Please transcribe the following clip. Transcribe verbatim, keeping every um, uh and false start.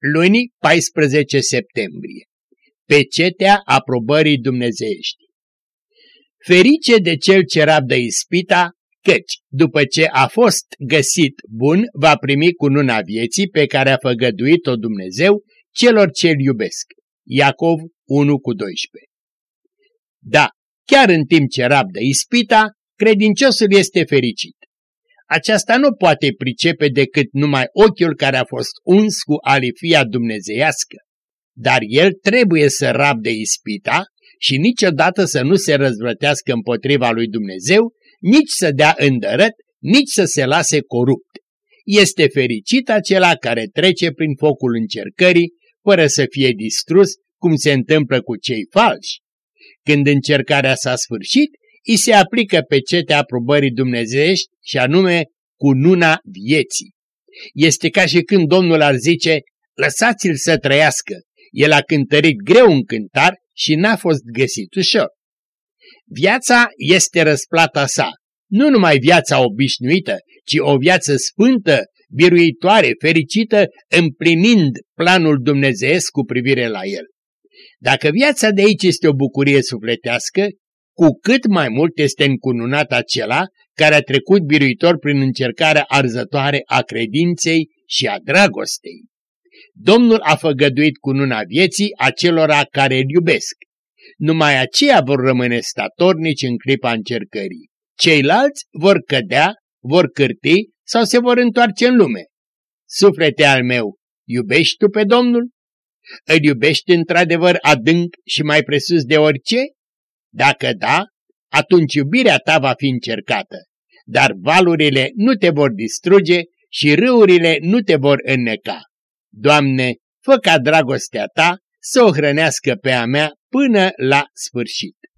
Luni, paisprezece septembrie. Pecetea aprobării dumnezeiești. Ferice de cel ce rabdă ispita, căci, după ce a fost găsit bun, va primi cununa vieții pe care a făgăduit-o Dumnezeu celor ce-L iubesc. Iacov unu cu doisprezece. Da, chiar în timp ce rabdă ispita, credinciosul este fericit. Aceasta nu poate pricepe decât numai ochiul care a fost uns cu alifia dumnezeiască, dar el trebuie să rabde ispita și niciodată să nu se răzvrătească împotriva lui Dumnezeu, nici să dea îndărăt, nici să se lase corupt. Este fericit acela care trece prin focul încercării, fără să fie distrus, cum se întâmplă cu cei falși. Când încercarea s-a sfârșit, îi se aplică pecetea aprobării dumnezeiești și anume cununa vieții. Este ca și când Domnul ar zice, lăsați-l să trăiască, el a cântărit greu un cântar și n-a fost găsit ușor. Viața este răsplata sa, nu numai viața obișnuită, ci o viață sfântă, biruitoare, fericită, împlinind planul dumnezeiesc cu privire la el. Dacă viața de aici este o bucurie sufletească, cu cât mai mult este încununat acela care a trecut biruitor prin încercarea arzătoare a credinței și a dragostei. Domnul a făgăduit cununa vieții acelora care îl iubesc. Numai aceia vor rămâne statornici în clipa încercării. Ceilalți vor cădea, vor cârti sau se vor întoarce în lume. Suflete al meu, iubești tu pe Domnul? Îl iubești într-adevăr adânc și mai presus de orice? Dacă da, atunci iubirea ta va fi încercată, dar valurile nu te vor distruge și râurile nu te vor înneca. Doamne, fă ca dragostea ta să o hrănească pe a mea până la sfârșit.